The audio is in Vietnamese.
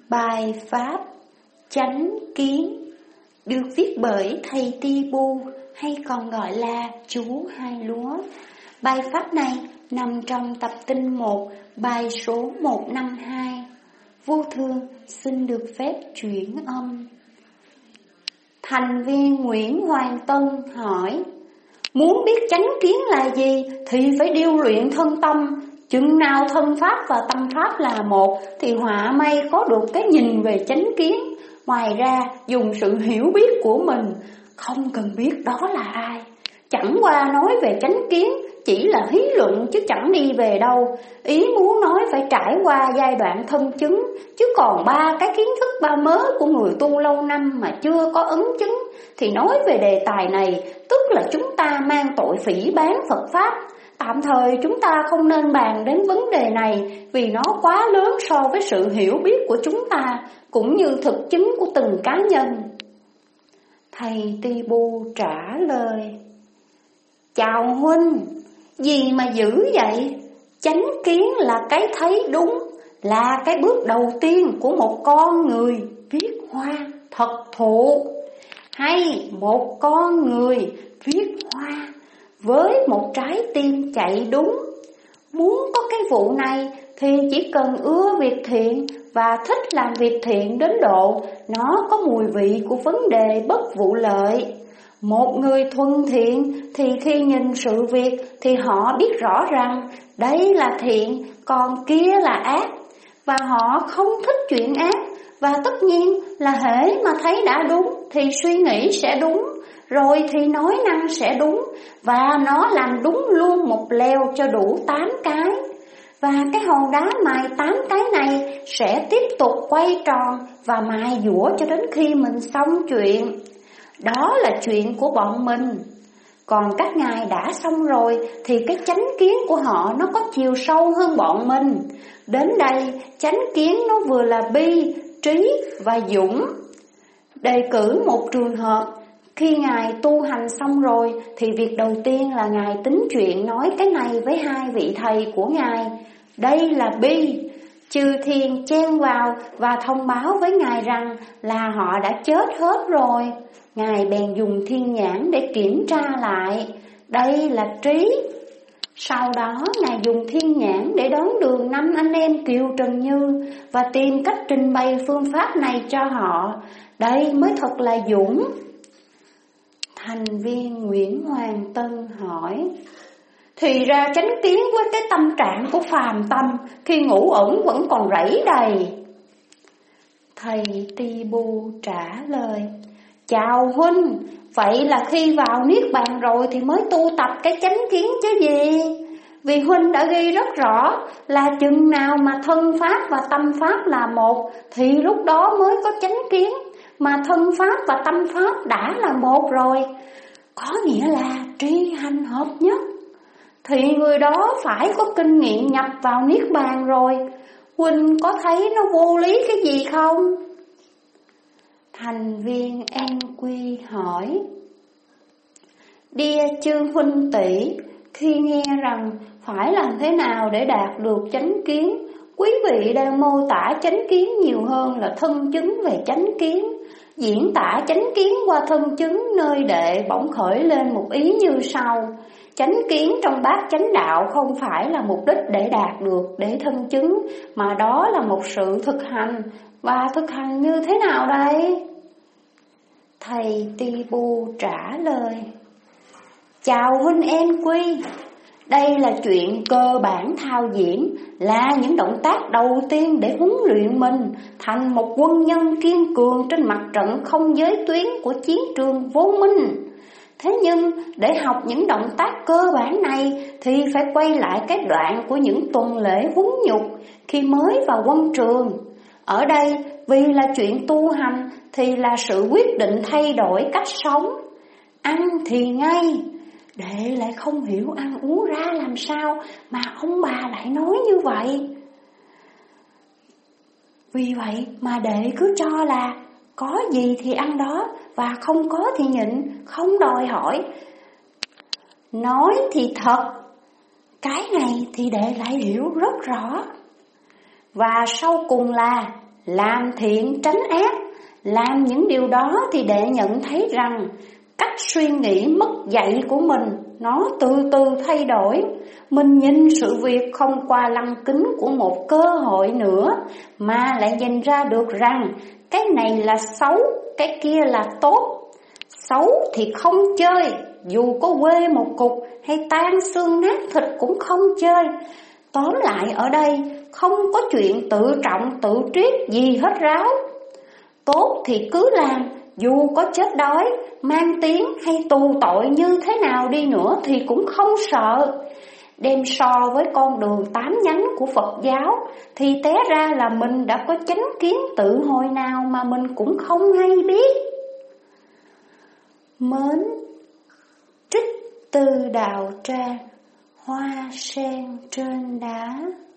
Bài pháp chánh kiến được viết bởi thầy Ti Bu, hay còn gọi là chú Hai Lúa. Bài pháp này nằm trong tập tinh 1, bài số 152. Vô Thường xin được phép chuyển âm. Thành viên Nguyễn Hoàng Tân hỏi: muốn biết chánh kiến là gì thì phải điêu luyện thân tâm. Chừng nào thân pháp và tâm pháp là một thì họa may có được cái nhìn về chánh kiến. Ngoài ra dùng sự hiểu biết của mình, không cần biết đó là ai. Chẳng qua nói về chánh kiến chỉ là hí luận chứ chẳng đi về đâu. Ý muốn nói phải trải qua giai đoạn thân chứng, chứ còn ba cái kiến thức ba mớ của người tu lâu năm mà chưa có ấn chứng thì nói về đề tài này tức là chúng ta mang tội phỉ báng Phật Pháp. Tạm thời chúng ta không nên bàn đến vấn đề này vì nó quá lớn so với sự hiểu biết của chúng ta, cũng như thực chứng của từng cá nhân. Thầy Ti Bu trả lời: chào huynh, gì mà dữ vậy? Chánh kiến là cái thấy đúng, là cái bước đầu tiên của một con người viết hoa thật thụ, hay một con người viết hoa với một trái tim chạy đúng. Muốn có cái vụ này thì chỉ cần ưa việc thiện và thích làm việc thiện đến độ nó có mùi vị của vấn đề bất vụ lợi. Một người thuần thiện thì khi nhìn sự việc thì họ biết rõ rằng đây là thiện, còn kia là ác, và họ không thích chuyện ác. Và tất nhiên là hễ mà thấy đã đúng thì suy nghĩ sẽ đúng, rồi thì nói năng sẽ đúng, và nó làm đúng luôn một lèo cho đủ 8 cái. Và cái hòn đá mài 8 cái này sẽ tiếp tục quay tròn và mài dũa cho đến khi mình xong chuyện. Đó là chuyện của bọn mình. Còn các ngài đã xong rồi thì cái chánh kiến của họ nó có chiều sâu hơn bọn mình. Đến đây chánh kiến nó vừa là bi, trí và dũng. Đề cử một trường hợp. Khi ngài tu hành xong rồi thì việc đầu tiên là ngài tính chuyện nói cái này với hai vị thầy của ngài. Đây là bi. Chư thiên chen vào và thông báo với ngài rằng là họ đã chết hết rồi. Ngài bèn dùng thiên nhãn để kiểm tra lại. Đây là trí. Sau đó ngài dùng thiên nhãn để đón đường 5 anh em Kiều Trần Như và tìm cách trình bày phương pháp này cho họ. Đây mới thật là dũng. Thành viên Nguyễn Hoàng Tân hỏi: thì ra chánh kiến với cái tâm trạng của phàm tâm khi ngủ ẩn vẫn còn rẫy đầy. Thầy Ti Bu trả lời: chào huynh, vậy là khi vào niết bàn rồi thì mới tu tập cái chánh kiến chứ gì? Vì huynh đã ghi rất rõ là chừng nào mà thân pháp và tâm pháp là một thì lúc đó mới có chánh kiến. Mà thân pháp và tâm pháp đã là một rồi, có nghĩa là tri hành hợp nhất, thì người đó phải có kinh nghiệm nhập vào niết bàn rồi. Huynh có thấy nó vô lý cái gì không? Thành viên An Quy hỏi: Đia chư huynh tỷ, khi nghe rằng phải làm thế nào để đạt được chánh kiến, quý vị đang mô tả chánh kiến nhiều hơn là thân chứng về chánh kiến. Diễn tả chánh kiến qua thân chứng nơi đệ bỗng khởi lên một ý như sau: chánh kiến trong bát chánh đạo không phải là mục đích để đạt được, để thân chứng, mà đó là một sự thực hành. Và thực hành như thế nào đây? Thầy Ti Bu trả lời: chào huynh An Quy, đây là chuyện cơ bản thao diễn, là những động tác đầu tiên để huấn luyện mình thành một quân nhân kiên cường trên mặt trận không giới tuyến của chiến trường vô minh. Thế nhưng để học những động tác cơ bản này thì phải quay lại cái đoạn của những tuần lễ huấn nhục khi mới vào quân trường. Ở đây vì là chuyện tu hành thì là sự quyết định thay đổi cách sống. Ăn thì ngay. Đệ lại không hiểu ăn uống ra làm sao mà ông bà lại nói như vậy. Vì vậy mà đệ cứ cho là có gì thì ăn đó, và không có thì nhịn, không đòi hỏi. Nói thì thật, cái này thì đệ lại hiểu rất rõ. Và sau cùng là làm thiện tránh ác. Làm những điều đó thì đệ nhận thấy rằng cách suy nghĩ mất dạy của mình nó từ từ thay đổi. Mình nhìn sự việc không qua lăng kính của một cơ hội nữa, mà lại nhìn ra được rằng cái này là xấu, cái kia là tốt. Xấu thì không chơi, dù có quê một cục hay tan xương nát thịt cũng không chơi. Tóm lại ở đây không có chuyện tự trọng tự triết gì hết ráo. Tốt thì cứ làm, dù có chết đói, mang tiếng hay tù tội như thế nào đi nữa thì cũng không sợ. Đem so với con đường 8 nhánh của Phật giáo thì té ra là mình đã có chánh kiến tự hồi nào mà mình cũng không hay biết. Mến trích từ đạo tràng, hoa sen trên đá.